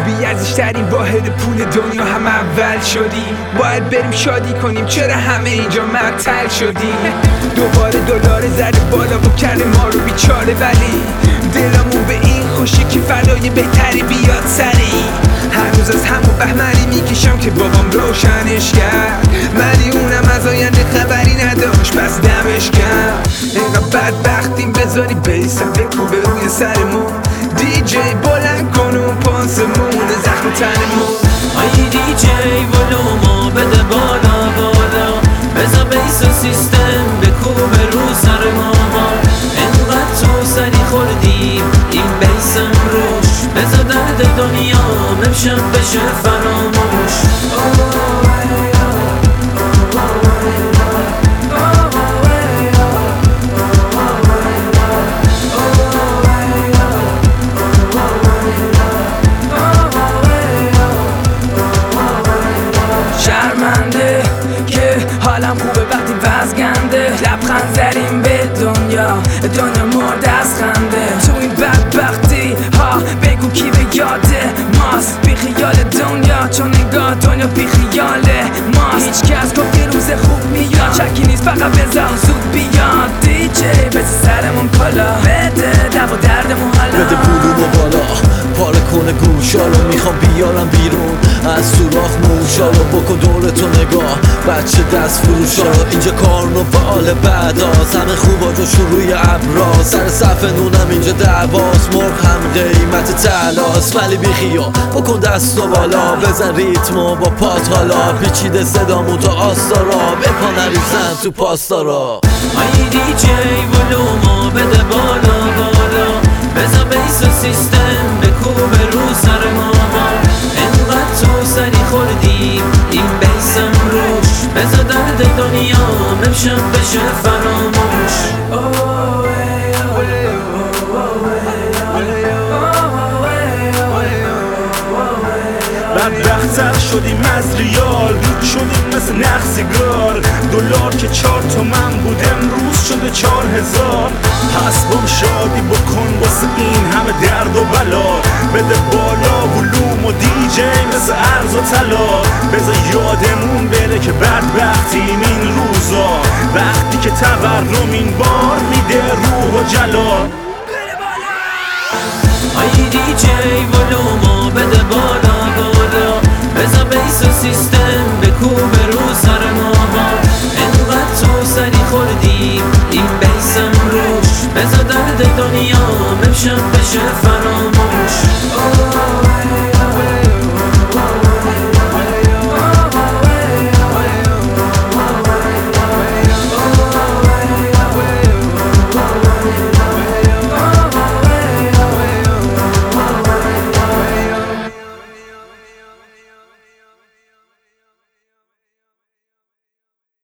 بی‌ارزش‌ترین واحد پول دنیا هم اول شدیم. باید بریم شادی کنیم، چرا همه اینجا معطل شدیم؟ دوباره دلار زده بالا و کرده ما رو بیچاره، ولی دلمون به این خوشی که فردای بهتری بیاد سری. هر روز از همون بهمنی میکشم که بابام روشنش کرد، ولی اونم از آینده خبری نداشت، پس دمش کرد. اینقدر بدبختیم بذاری بیسم بکوبه روی سرمون، دی جی بلند کن اون پانسمون زخم تنمون. ای دی جی ولومو بده بالا بالا، بذار بیس و سیستم بکوبه رو سر ما. انقدر تو سری خوردیم این بیسم روش، بذار درد دنیا امشب بشه فراموش. شرمنده که حالم خوبه وقتی وزگنده، لبخند زدیم به دنیا مرد از خنده. تو این بدبختی ها بگو کی به یاد ماست، بی خیال دنیا چون انگار دنیا بی خیال ماست. هیچ کس گفت یه روز خوب میاد، شکی نیست فقط بذار زود بیاد. دی جی بزن سرمون کلا، بده دو دردمون حالا، بده پولومو بالا، پاره کنه گوشالو، میخوام بیارم بیرون از سوراخ موشالو. بکن دورتو نگاه بچه دست فروشالو، اینجا کارنوال بعداست، همه خوبا جو شروع ابراز. سر صف نونم اینجا دعواست، مرغ هم قیمت تلاست، ولی بیخیا بکن دستو بالا، بزن ریتمو با پات حالا، پیچیده صدامو تا آستارا، بپا نریزن تو پاستارا. ای دی جی ولومو بده بالا بالا، بذار بیس و سیستم بکوبه رو سر ما. انقدر تو سری خوردیم این بیسم روش، بذار درد دنیا امشب بشه فراموش. بدبخت‌تر شدیم از ریال، شدیم مثل نقصیگار. دلار که 4 تومن بود امروز شده 4000. پس بام شادی بکن واسه این همه درد و بلا، بده بالا ولوم و دی جی مثل ارز و طلا. بذار یادمون بره که بدبختیم این روزا، وقتی که تورم این بار میده روح و جلال. ای دی جی ولومو بده بالا بالا، بذار بیس و سیستم بکوبه رو سر ما. انقدر تو سری خوردیم این بیسم روش، بذار درد دنیا امشب بشه فراموش.